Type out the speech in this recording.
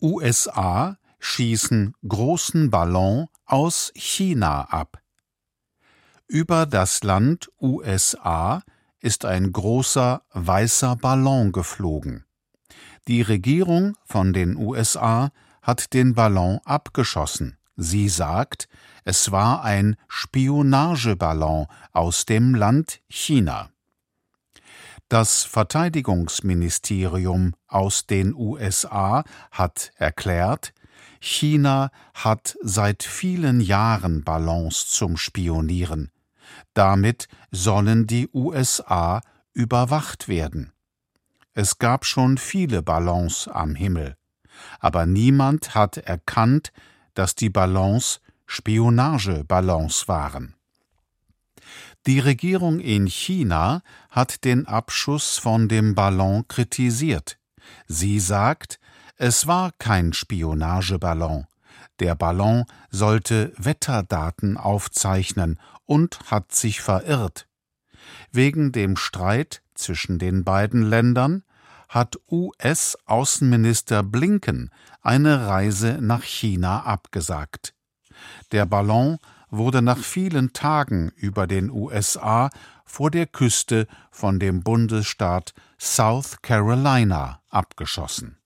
USA schießen großen Ballon aus China ab. Über das Land USA ist ein großer weißer Ballon geflogen. Die Regierung von den USA hat den Ballon abgeschossen. Sie sagt, es war ein Spionageballon aus dem Land China. Das Verteidigungsministerium aus den USA hat erklärt, China hat seit vielen Jahren Ballons zum Spionieren. Damit sollen die USA überwacht werden. Es gab schon viele Ballons am Himmel, aber niemand hat erkannt, dass die Ballons Spionageballons waren. Die Regierung in China hat den Abschuss von dem Ballon kritisiert. Sie sagt, es war kein Spionageballon. Der Ballon sollte Wetterdaten aufzeichnen und hat sich verirrt. Wegen dem Streit zwischen den beiden Ländern hat US-Außenminister Blinken eine Reise nach China abgesagt. Der Ballon wurde nach vielen Tagen über den USA vor der Küste von dem Bundesstaat South Carolina abgeschossen.